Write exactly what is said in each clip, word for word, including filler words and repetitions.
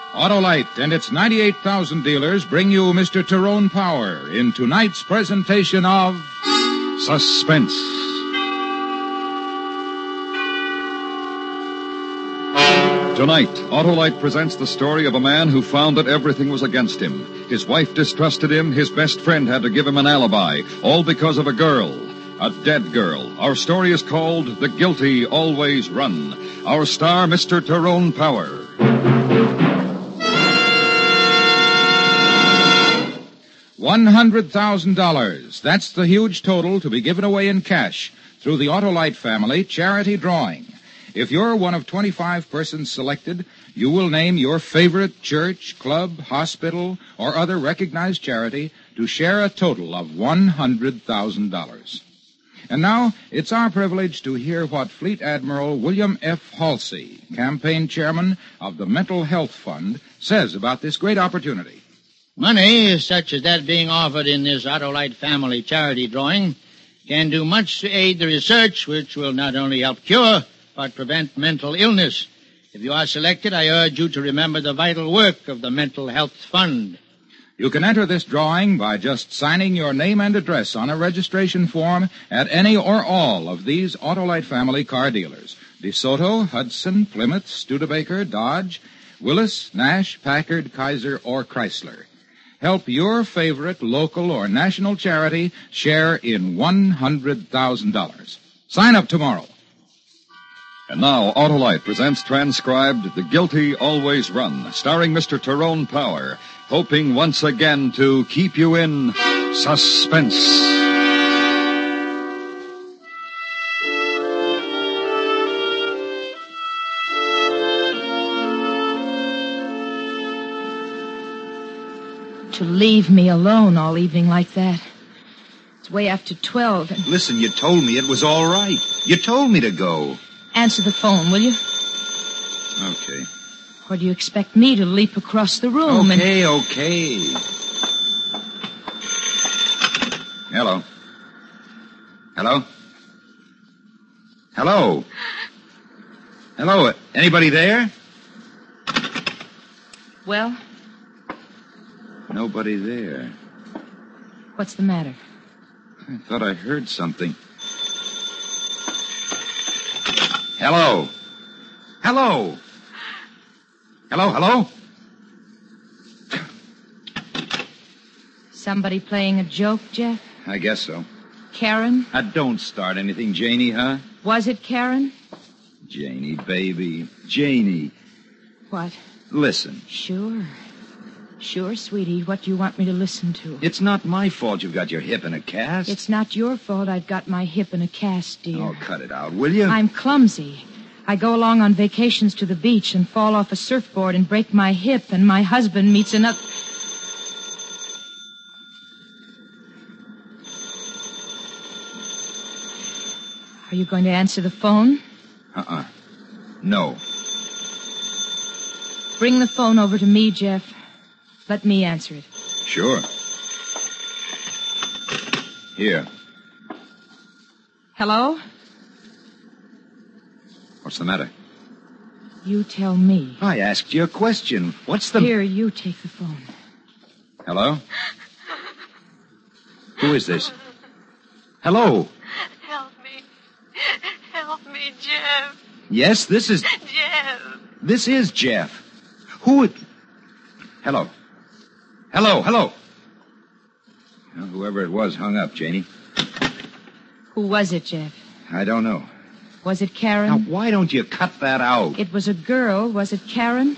Autolite and its ninety-eight thousand dealers bring you Mister Tyrone Power in tonight's presentation of Suspense. Tonight, Autolite presents the story of a man who found that everything was against him. His wife distrusted him. His best friend had to give him an alibi, all because of a girl, a dead girl. Our story is called The Guilty Always Run. Our star, Mister Tyrone Power. one hundred thousand dollars. That's the huge total to be given away in cash through the Autolite family charity drawing. If you're one of twenty-five persons selected, you will name your favorite church, club, hospital, or other recognized charity to share a total of one hundred thousand dollars. And now, it's our privilege to hear what Fleet Admiral William F. Halsey, campaign chairman of the Mental Health Fund, says about this great opportunity. Money, such as that being offered in this Autolite family charity drawing, can do much to aid the research which will not only help cure, but prevent mental illness. If you are selected, I urge you to remember the vital work of the Mental Health Fund. You can enter this drawing by just signing your name and address on a registration form at any or all of these Autolite family car dealers. DeSoto, Hudson, Plymouth, Studebaker, Dodge, Willis, Nash, Packard, Kaiser, or Chrysler. Help your favorite local or national charity share in one hundred thousand dollars. Sign up tomorrow. And now, Autolite presents transcribed The Guilty Always Run, starring Mister Tyrone Power, hoping once again to keep you in suspense. To leave me alone all evening like that. It's way after twelve and... Listen, you told me it was all right. You told me to go. Answer the phone, will you? Okay. Or do you expect me to leap across the room okay, and... Okay, okay. Hello. Hello? Hello? Hello? Anybody there? Well? Nobody there. What's the matter? I thought I heard something. Hello? Hello? Hello, hello? Somebody playing a joke, Jeff? I guess so. Karen? Now, don't start anything, Janie, huh? Was it Karen? Janie, baby. Janie. What? Listen. Sure. Sure, sweetie. What do you want me to listen to? It's not my fault you've got your hip in a cast. It's not your fault I've got my hip in a cast, dear. Oh, cut it out, will you? I'm clumsy. I go along on vacations to the beach and fall off a surfboard and break my hip, and my husband meets another... Are you going to answer the phone? Uh-uh. No. Bring the phone over to me, Jeff. Let me answer it. Sure. Here. Hello? What's the matter? You tell me. I asked you a question. What's the... Here, you take the phone. Hello? Who is this? Hello? Help me. Help me, Jeff. Yes, this is... Jeff. This is Jeff. Who... It... Hello. Hello, hello. Well, whoever it was hung up, Janie. Who was it, Jeff? I don't know. Was it Karen? Now, why don't you cut that out? It was a girl. Was it Karen?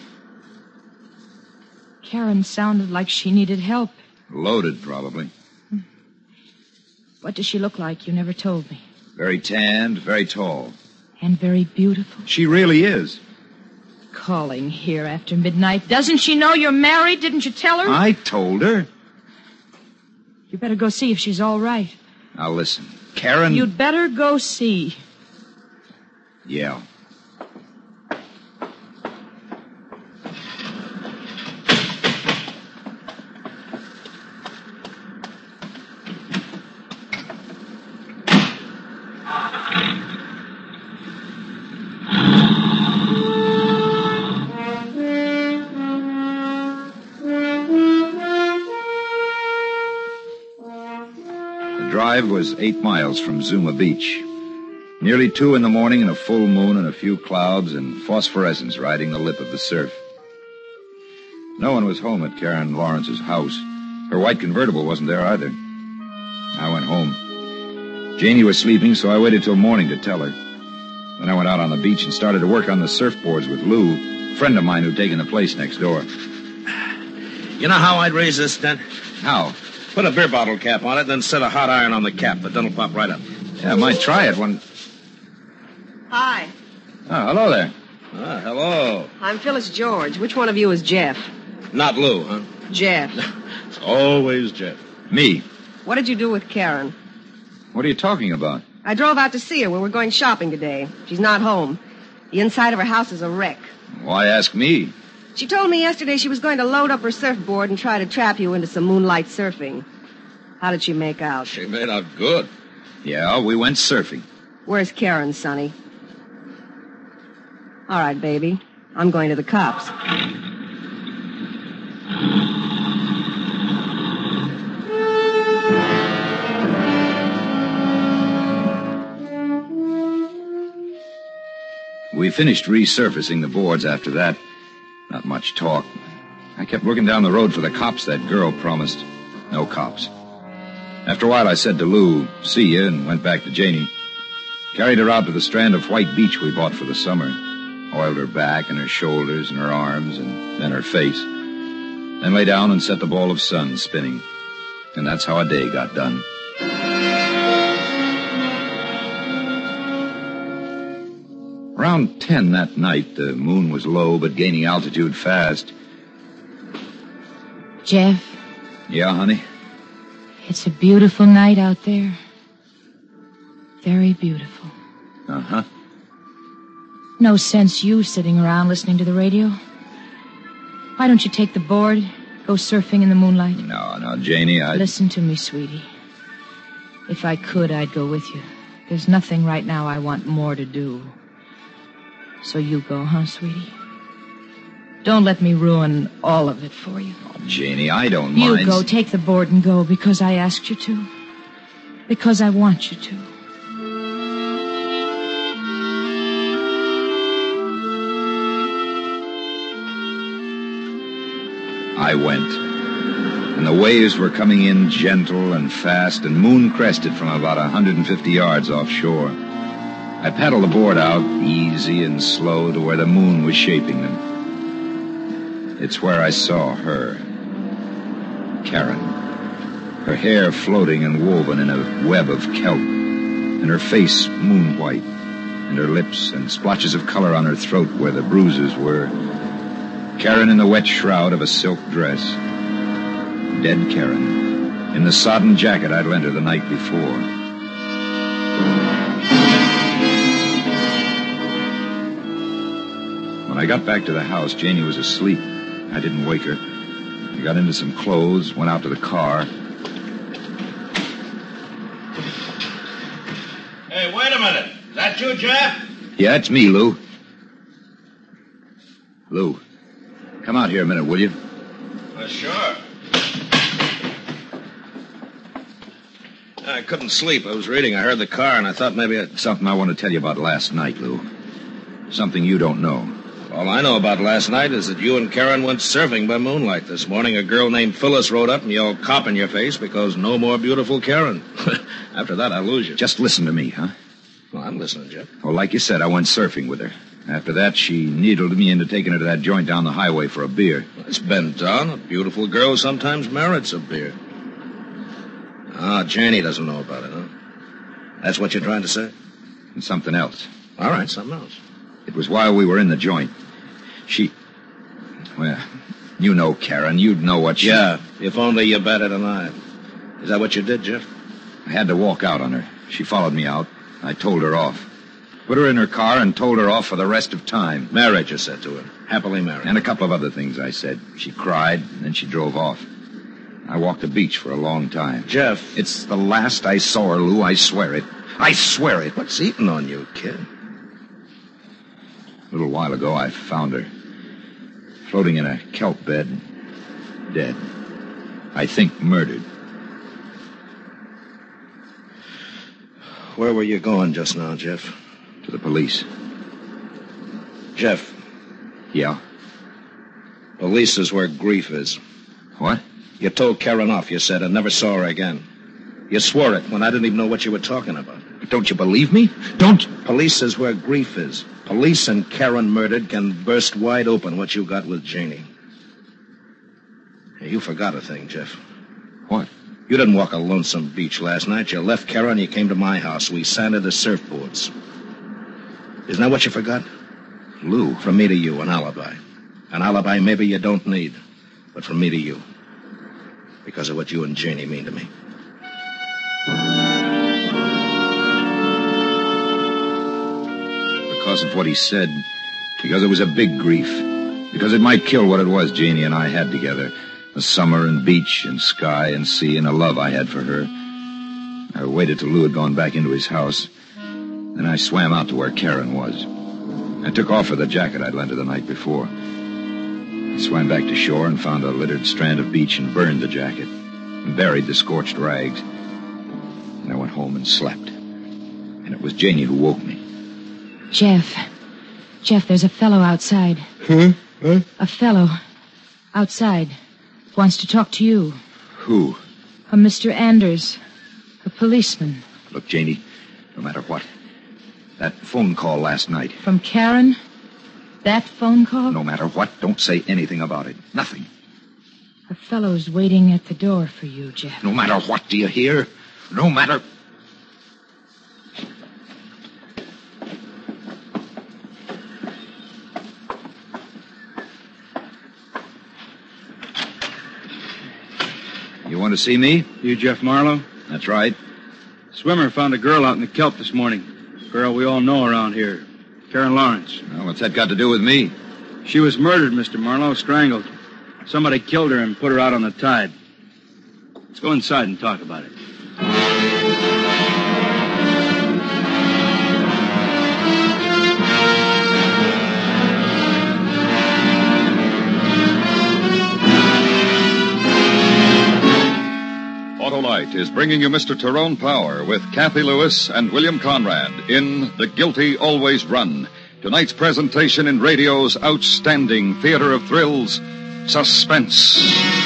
Karen sounded like she needed help. Loaded, probably. What does she look like? You never told me. Very tanned, very tall. And very beautiful. She really is. Calling here after midnight. Doesn't she know you're married? Didn't you tell her? I told her. You better go see if she's all right. Now, listen. Karen... You'd better go see. Yeah. Drive was eight miles from Zuma Beach. Nearly two in the morning and a full moon and a few clouds and phosphorescence riding the lip of the surf. No one was home at Karen Lawrence's house. Her white convertible wasn't there either. I went home. Janie was sleeping, so I waited till morning to tell her. Then I went out on the beach and started to work on the surfboards with Lou, a friend of mine who'd taken the place next door. You know how I'd raise this dent? How? Put a beer bottle cap on it, then set a hot iron on the cap. The dent will pop right up. Yeah, I might try it when... Hi, Oh, hello there. Ah, hello. I'm Phyllis George. Which one of you is Jeff? Not Lou, huh? Jeff. It's always Jeff. Me. What did you do with Karen? What are you talking about? I drove out to see her. We were going shopping today. She's not home. The inside of her house is a wreck. Why ask me? She told me yesterday she was going to load up her surfboard and try to trap you into some moonlight surfing. How did she make out? She made out good. Yeah, we went surfing. Where's Karen, Sonny? All right, baby. I'm going to the cops. We finished resurfacing the boards after that. Not much talk. I kept looking down the road for the cops that girl promised. No cops. After a while, I said to Lou, see ya, and went back to Janie. Carried her out to the strand of white beach we bought for the summer. Oiled her back and her shoulders and her arms and then her face. Then lay down and set the ball of sun spinning. And that's how a day got done. Around ten that night, the moon was low but gaining altitude fast. Jeff, Yeah, honey? it's a beautiful night out there. Very beautiful. Uh-huh. No sense you sitting around listening to the radio. Why don't you take the board, go surfing in the moonlight? No, no, Janie, I... Listen to me, sweetie. If I could, I'd go with you. There's nothing right now I want more to do. So you go, huh, sweetie? Don't let me ruin all of it for you. Oh, Janie, I don't You mind... go, take the board and go because I asked you to. Because I want you to. I went. And the waves were coming in gentle and fast and moon-crested from about one hundred fifty yards offshore. I paddled the board out, easy and slow, to where the moon was shaping them. It's where I saw her. Karen. Her hair floating and woven in a web of kelp, and her face moon-white, and her lips and splotches of color on her throat where the bruises were. Karen in the wet shroud of a silk dress. Dead Karen, in the sodden jacket I'd lent her the night before. When I got back to the house, Janie was asleep. I didn't wake her. I got into some clothes, went out to the car. Hey, wait a minute. Is that you, Jeff? Yeah, it's me, Lou. Lou, come out here a minute, will you? Uh, sure. I couldn't sleep. I was reading. I heard the car, and I thought maybe I'd... Something I want to tell you about last night, Lou. Something you don't know. All I know about last night is that you and Karen went surfing by moonlight. This morning, a girl named Phyllis rode up and yelled cop in your face because no more beautiful Karen. After that, I lose you. Just listen to me, huh? Well, I'm listening, Jeff. Well, like you said, I went surfing with her. After that, she needled me into taking her to that joint down the highway for a beer. It's been done. A beautiful girl sometimes merits a beer. Ah, Janie doesn't know about it, huh? That's what you're trying to say? And something else. All right, something else. It was while we were in the joint. She... Well, you know Karen. You'd know what she... Yeah, if only you batted an eye. Is that what you did, Jeff? I had to walk out on her. She followed me out. I told her off. Put her in her car and told her off for the rest of time. Married, you said to her. Happily married. And a couple of other things I said. She cried, and then she drove off. I walked the beach for a long time. Jeff. It's the last I saw her, Lou. I swear it. I swear it. What's eating on you, kid? A little while ago, I found her. Floating in a kelp bed. Dead. I think murdered. Where were you going just now, Jeff? To the police. Jeff, Yeah? police is where grief is. What? You told Karen off, you said, and never saw her again. You swore it when I didn't even know what you were talking about. Don't you believe me? Don't... Police is where grief is. Police and Karen murdered can burst wide open what you got with Janie. Hey, you forgot a thing, Jeff. What? You didn't walk a lonesome beach last night. You left Karen, you came to my house. We sanded the surfboards. Isn't that what you forgot? Lou. From me to you, an alibi. An alibi maybe you don't need, but from me to you. Because of what you and Janie mean to me. Because of what he said. Because it was a big grief. Because it might kill what it was Janie and I had together. A summer and beach and sky and sea and a love I had for her. I waited till Lou had gone back into his house. Then I swam out to where Karen was. I took off her the jacket I'd lent her the night before. I swam back to shore and found a littered strand of beach and burned the jacket. And buried the scorched rags. And I went home and slept. And it was Janie who woke me. Jeff. Jeff, there's a fellow outside. Huh? Huh? A fellow outside wants to talk to you. Who? A Mister Anders. A policeman. Look, Janie, no matter what. That phone call last night. From Karen? That phone call? No matter what, don't say anything about it. Nothing. A fellow's waiting at the door for you, Jeff. No matter what, do you hear? No matter... You want to see me? You Jeff Marlowe? That's right. Swimmer found a girl out in the kelp this morning. Girl we all know around here. Karen Lawrence. Well, what's that got to do with me? She was murdered, Mister Marlowe, strangled. Somebody killed her and put her out on the tide. Let's go inside and talk about it. Autolite is bringing you Mister Tyrone Power with Kathy Lewis and William Conrad in The Guilty Always Run. Tonight's presentation in radio's outstanding theater of thrills, Suspense.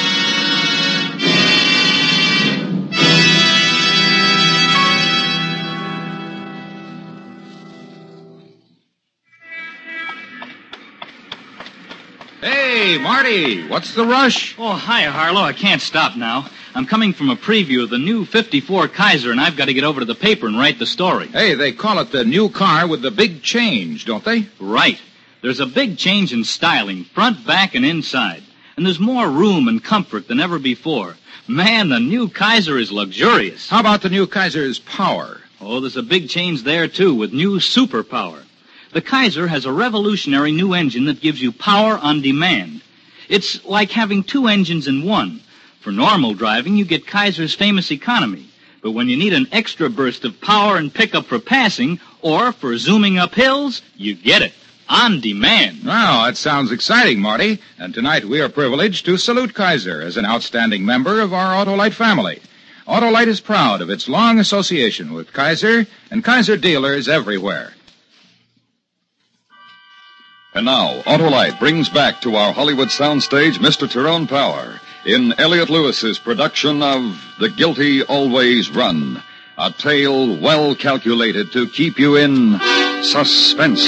Hey, Marty, what's the rush? Oh, hi, Harlow. I can't stop now. I'm coming from a preview of the new fifty-four Kaiser, and I've got to get over to the paper and write the story. Hey, they call it the new car with the big change, don't they? Right. There's a big change in styling, front, back, and inside. And there's more room and comfort than ever before. Man, the new Kaiser is luxurious. How about the new Kaiser's power? Oh, there's a big change there, too, with new superpower. The Kaiser has a revolutionary new engine that gives you power on demand. It's like having two engines in one. For normal driving, you get Kaiser's famous economy. But when you need an extra burst of power and pickup for passing, or for zooming up hills, you get it. On demand. Wow, that sounds exciting, Marty. And tonight we are privileged to salute Kaiser as an outstanding member of our Autolite family. Autolite is proud of its long association with Kaiser and Kaiser dealers everywhere. And now, Autolite brings back to our Hollywood soundstage Mister Tyrone Power in Elliot Lewis's production of The Guilty Always Run, a tale well calculated to keep you in suspense.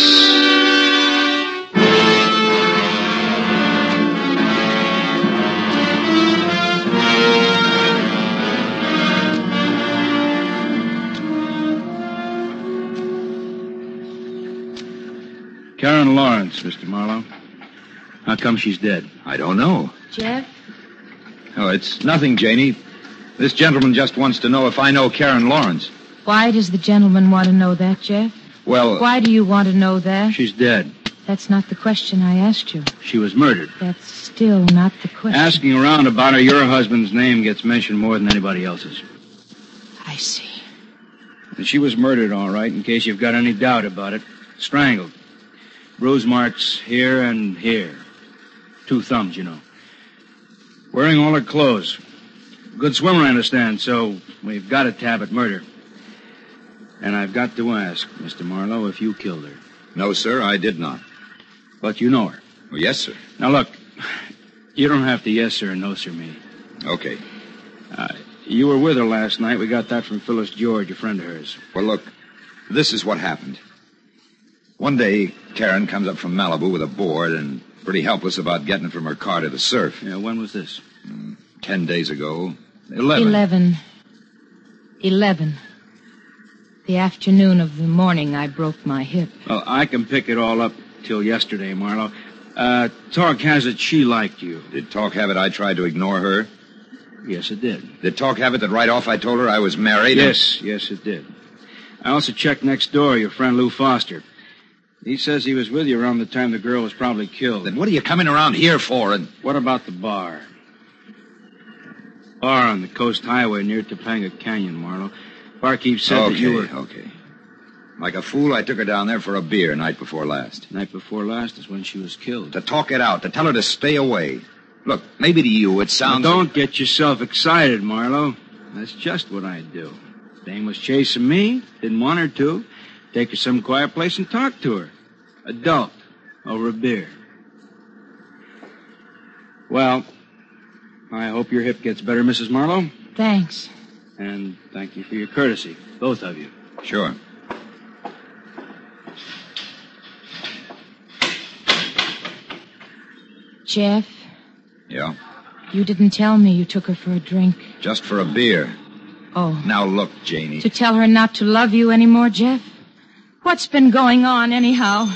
Karen Lawrence, Mister Marlowe. How come she's dead? I don't know. Jeff? Oh, it's nothing, Janie. This gentleman just wants to know if I know Karen Lawrence. Why does the gentleman want to know that, Jeff? Well... Why do you want to know that? She's dead. That's not the question I asked you. She was murdered. That's still not the question. Asking around about her, your husband's name gets mentioned more than anybody else's. I see. And she was murdered, all right, in case you've got any doubt about it. Strangled. Bruise marks here and here. Two thumbs, you know. Wearing all her clothes. Good swimmer, I understand, so we've got a tab at murder. And I've got to ask, Mister Marlowe, if you killed her. No, sir, I did not. But you know her. Oh, yes, sir. Now, look, you don't have to yes, sir, and no, sir, me. Okay. Uh, you were with her last night. We got that from Phyllis George, a friend of hers. Well, look, this is what happened. One day, Karen comes up from Malibu with a board and pretty helpless about getting it from her car to the surf. Yeah, when was this? Mm, ten days ago. Eleven. Eleven. Eleven. The afternoon of the morning I broke my hip. Well, I can pick it all up till yesterday, Marlowe. Uh, talk has it she liked you. Did talk have it I tried to ignore her? Yes, it did. Did talk have it that right off I told her I was married? Yes, and... yes, it did. I also checked next door, your friend Lou Foster. He says he was with you around the time the girl was probably killed. Then what are you coming around here for? And what about the bar? Bar on the Coast Highway near Topanga Canyon, Marlowe. Barkeep said okay, that you were... Okay, Like a fool, I took her down there for a beer night before last. Night before last is when she was killed. To talk it out, to tell her to stay away. Look, maybe to you it sounds... Now, don't get yourself excited, Marlowe. That's just what I'd do. Dame was chasing me, didn't want her to. Take her some quiet place and talk to her. Adult, over a beer. Well, I hope your hip gets better, Missus Marlowe. Thanks. And thank you for your courtesy, both of you. Sure. Jeff? Yeah? You didn't tell me you took her for a drink. Just for a beer. Oh. Now look, Janie. To tell her not to love you anymore, Jeff? What's been going on, anyhow?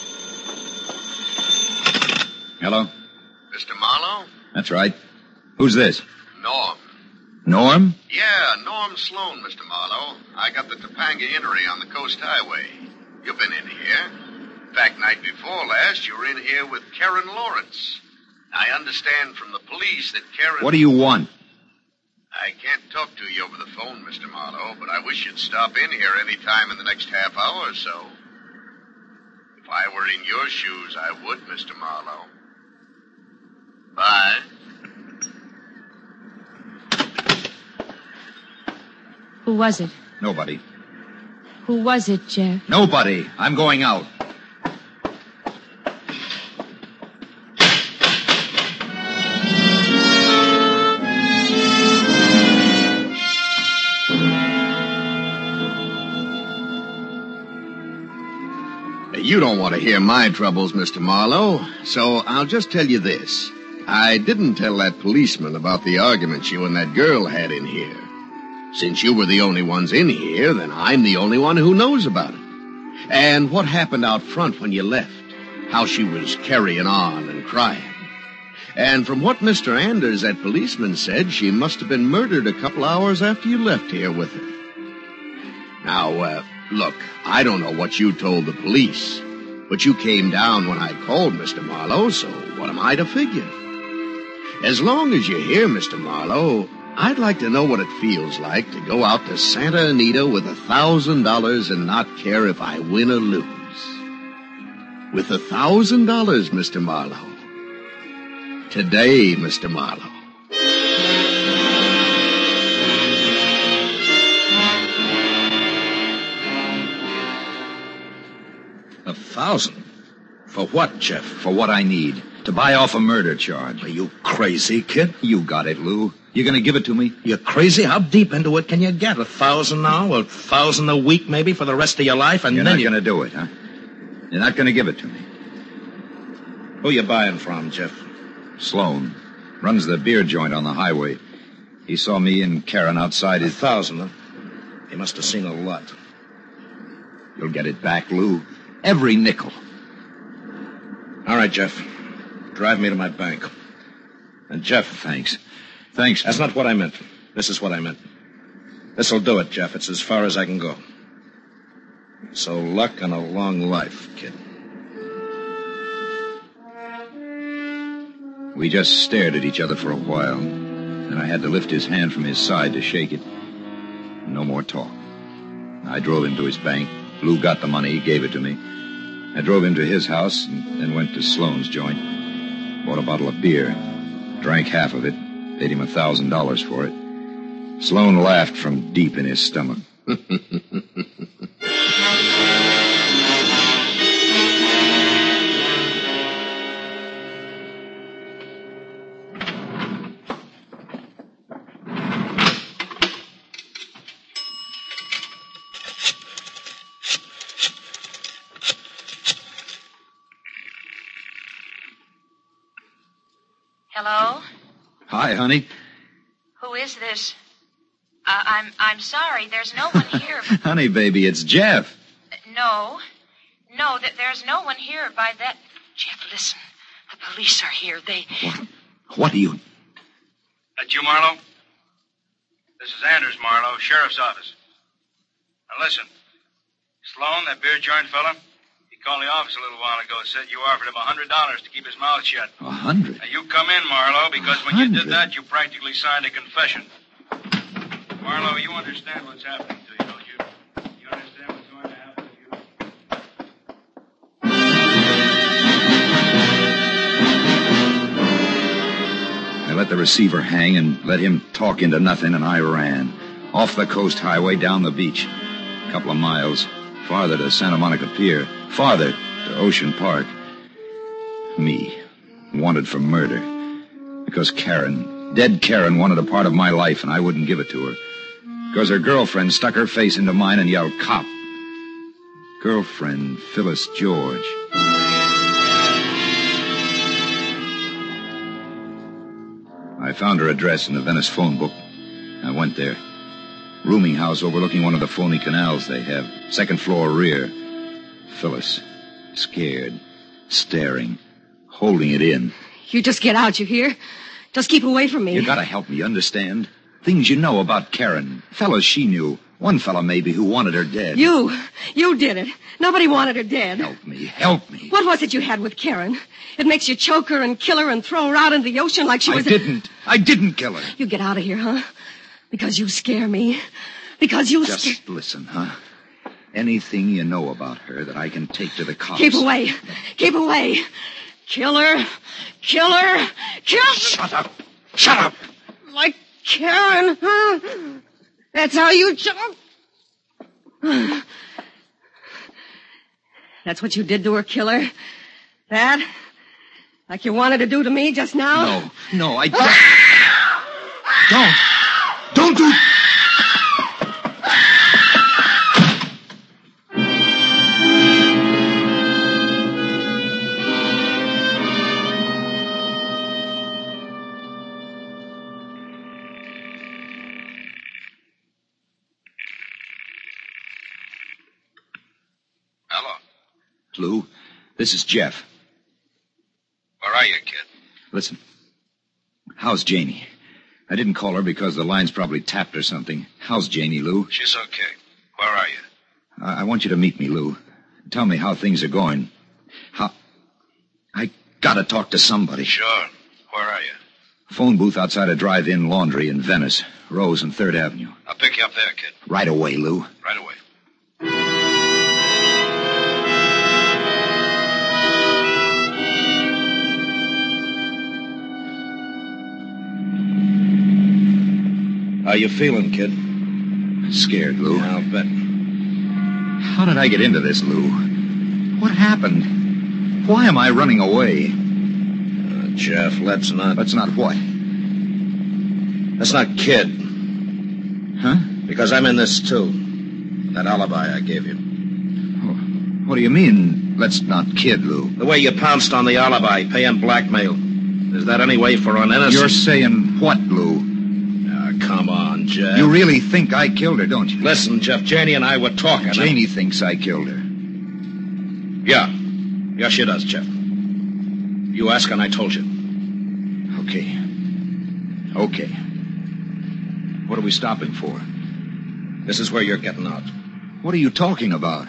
Hello? Mister Marlowe? That's right. Who's this? Norm. Norm? Yeah, Norm Sloan, Mister Marlowe. I got the Topanga Innery on the Coast Highway. You've been in here. In fact, night before last, you were in here with Karen Lawrence. I understand from the police that Karen... What do you want? I can't talk to you over the phone, Mister Marlowe, but I wish you'd stop in here any time in the next half hour or so. If I were in your shoes, I would, Mister Marlowe. Bye. Who was it? Nobody. Who was it, Jeff? Nobody. I'm going out. You don't want to hear my troubles, Mister Marlowe, so I'll just tell you this. I didn't tell that policeman about the argument you and that girl had in here. Since you were the only ones in here, then I'm the only one who knows about it. And what happened out front when you left. How she was carrying on and crying. And from what Mister Anders, that policeman, said, she must have been murdered a couple hours after you left here with her. Now, uh, look, I don't know what you told the police, but you came down when I called, Mister Marlowe, so what am I to figure? As long as you're here, Mister Marlowe, I'd like to know what it feels like to go out to Santa Anita with a thousand dollars and not care if I win or lose. With a thousand dollars, Mister Marlowe. Today, Mister Marlowe. A thousand? For what, Jeff? For what I need. To buy off a murder charge. Are you crazy, kid? You got it, Lou. You gonna give it to me? You're crazy? How deep into it can you get? A thousand now? A thousand a week, maybe, for the rest of your life? And You're then not you... gonna do it, huh? You're not gonna give it to me. Who you buying from, Jeff? Sloan. Runs the beer joint on the highway. He saw me and Karen outside his... A thousand, huh? He must have seen a lot. You'll get it back, Lou. Every nickel. All right, Jeff. Drive me to my bank. And, Jeff... Thanks. Thanks. That's not what I meant. This is what I meant. This'll do it, Jeff. It's as far as I can go. So luck and a long life, kid. We just stared at each other for a while. Then I had to lift his hand from his side to shake it. No more talk. I drove him to his bank. Lou got the money, gave it to me. I drove him to his house and then went to Sloan's joint. Bought a bottle of beer. Drank half of it. Paid him a thousand dollars for it. Sloan laughed from deep in his stomach. Hello? Hi, honey. Who is this? Uh, I'm I'm sorry. There's no one here. Honey, baby, it's Jeff. No. No, th- there's no one here by that... Jeff, listen. The police are here. They... What? What are you... That you, Marlowe? This is Anders, Marlowe, Sheriff's Office. Now listen. Sloan, that beer-joint fella, he called the office a little while ago and said you offered him a hundred dollars to keep his mouth shut. A hundred? Now, you come in, Marlowe, because when you did that, you practically signed a confession. Marlowe, you understand what's happening to you, don't you? You understand what's going to happen to you? I let the receiver hang and let him talk into nothing, and I ran. Off the coast highway, down the beach. A couple of miles. Farther to Santa Monica Pier. Farther to Ocean Park. Me. Wanted for murder. Because Karen, dead Karen, wanted a part of my life, and I wouldn't give it to her. Because her girlfriend stuck her face into mine and yelled, "Cop." Girlfriend, Phyllis George. I found her address in the Venice phone book. I went there. Rooming house overlooking one of the phony canals they have. Second floor rear. Phyllis. Scared. Staring. Holding it in. You just get out, you hear? Just keep away from me. You gotta help me, understand? Things you know about Karen. Fellas she knew. One fella maybe who wanted her dead. You. You did it. Nobody wanted her dead. Help me. Help me. What was it you had with Karen? It makes you choke her and kill her and throw her out into the ocean like she was... I didn't. A... I didn't kill her. You get out of here, huh? Because you scare me. Because you... Just sca- listen, huh? Anything you know about her that I can take to the cops. Keep away. Keep away. Kill her. Kill her. Kill... Shut up. Shut up. Like Karen, huh? That's how you choke. That's what you did to her, killer? That? Like you wanted to do to me just now? No, no, I don't. Don't. Don't do... Lou, this is Jeff. Where are you, kid? Listen, how's Janie? I didn't call her because the line's probably tapped or something. How's Janie, Lou? She's okay. Where are you? I, I want you to meet me, Lou. Tell me how things are going. How... I gotta talk to somebody. Sure. Where are you? Phone booth outside a drive-in laundry in Venice. Rose and third Avenue. I'll pick you up there, kid. Right away, Lou. Right away. How you feeling, kid? Scared, Lou. Yeah, I'll bet. How did I get into this, Lou? What happened? Why am I running away? Uh, Jeff, let's not... Let's not what? Let's not kid. Huh? Because I'm in this, too. That alibi I gave you. What do you mean, let's not kid, Lou? The way you pounced on the alibi, paying blackmail. Is that any way for an innocent... You're saying what, Lou? Ah, come on, Jeff. You really think I killed her, don't you? Listen, Jeff, Janie and I were talking. Janie thinks I killed her. Yeah. Yeah, she does, Jeff. You asked and I told you. Okay. Okay. What are we stopping for? This is where you're getting out. What are you talking about?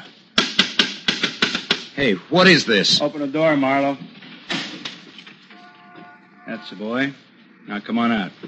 Hey, what is this? Open the door, Marlowe. That's the boy. Now come on out.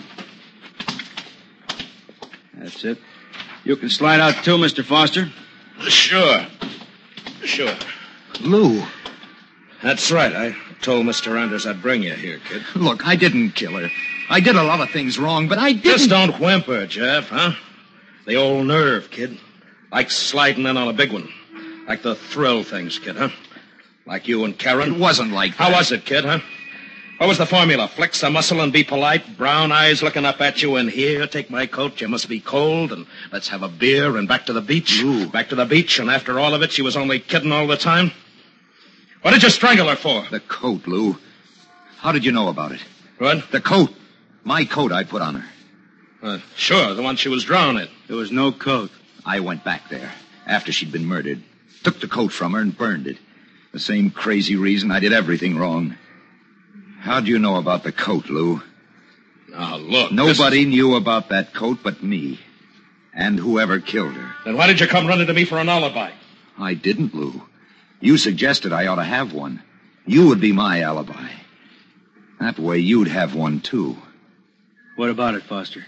That's it. You can slide out too, Mister Foster. Sure. Sure. Lou. That's right. I told Mister Anders I'd bring you here, kid. Look, I didn't kill her. I did a lot of things wrong, but I didn't... Just don't whimper, Jeff, huh? The old nerve, kid. Like sliding in on a big one. Like the thrill things, kid, huh? Like you and Karen. It wasn't like that. How was it, kid, huh? What was the formula? Flex the muscle and be polite, brown eyes looking up at you, and here, take my coat, you must be cold, and let's have a beer, and back to the beach. Lou. Back to the beach, and after all of it, she was only kidding all the time? What did you strangle her for? The coat, Lou. How did you know about it? What? The coat. My coat I put on her. Uh, sure, the one she was drowned in. There was no coat. I went back there after she'd been murdered, took the coat from her and burned it. The same crazy reason I did everything wrong. How do you know about the coat, Lou? Now, look. Nobody is... knew about that coat but me. And whoever killed her. Then why did you come running to me for an alibi? I didn't, Lou. You suggested I ought to have one. You would be my alibi. That way you'd have one, too. What about it, Foster?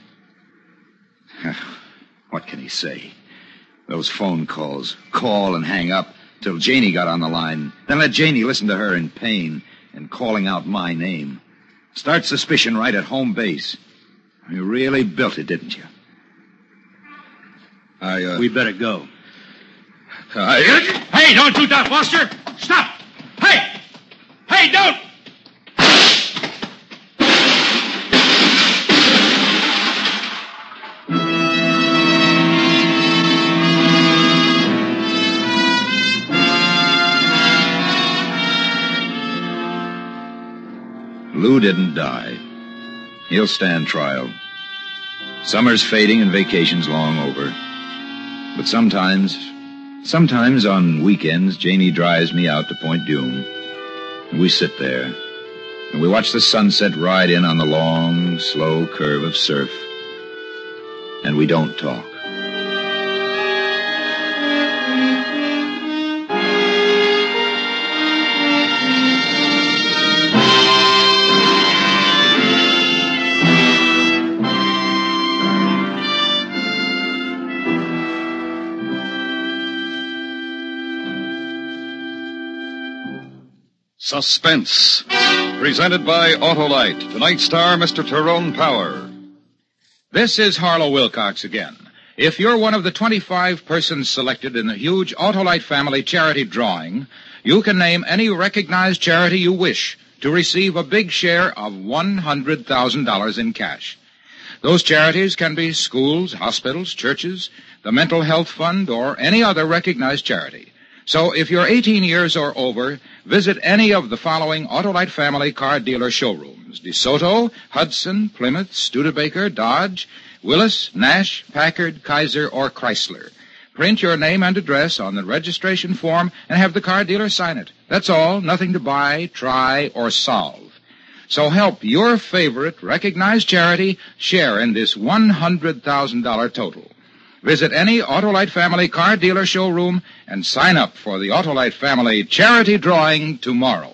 What can he say? Those phone calls. Call and hang up till Janie got on the line. Then let Janie listen to her in pain and calling out my name. Start suspicion right at home base. You really built it, didn't you? I, uh... We better go. I... Hey, don't do that, Foster! Stop! Hey! Hey, don't! Lou didn't die. He'll stand trial. Summer's fading and vacation's long over. But sometimes, sometimes on weekends, Janie drives me out to Point Dume. And we sit there, and we watch the sunset ride in on the long, slow curve of surf. And we don't talk. Suspense. Presented by Autolite. Tonight's star, Mister Tyrone Power. This is Harlow Wilcox again. If you're one of the twenty-five persons selected in the huge Autolite family charity drawing, you can name any recognized charity you wish to receive a big share of one hundred thousand dollars in cash. Those charities can be schools, hospitals, churches, the Mental Health Fund, or any other recognized charity. So if you're eighteen years or over, visit any of the following Autolite family car dealer showrooms: DeSoto, Hudson, Plymouth, Studebaker, Dodge, Willis, Nash, Packard, Kaiser, or Chrysler. Print your name and address on the registration form and have the car dealer sign it. That's all. Nothing to buy, try, or solve. So help your favorite recognized charity share in this one hundred thousand dollars total. Visit any Autolite family car dealer showroom and sign up for the Autolite family charity drawing tomorrow.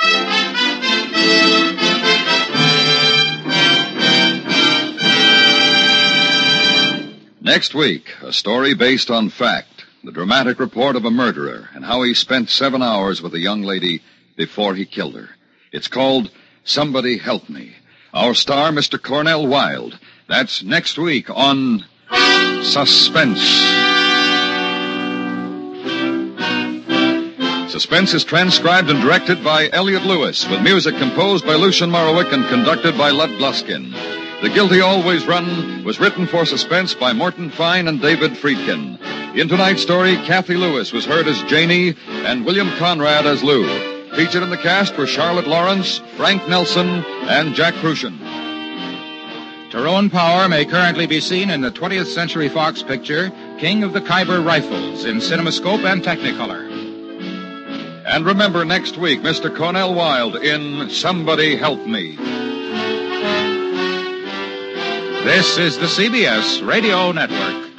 Next week, a story based on fact. The dramatic report of a murderer and how he spent seven hours with a young lady before he killed her. It's called Somebody Help Me. Our star, Mister Cornell Wilde. That's next week on Suspense. Suspense is transcribed and directed by Elliot Lewis, with music composed by Lucian Morowick and conducted by Lud Gluskin. The Guilty Always Run was written for Suspense by Morton Fine and David Friedkin. In tonight's story, Kathy Lewis was heard as Janie and William Conrad as Lou. Featured in the cast were Charlotte Lawrence, Frank Nelson, and Jack Crucian. Tyrone Power may currently be seen in the twentieth Century Fox picture, King of the Khyber Rifles, in CinemaScope and Technicolor. And remember, next week, Mister Cornell Wilde in Somebody Help Me. This is the C B S Radio Network.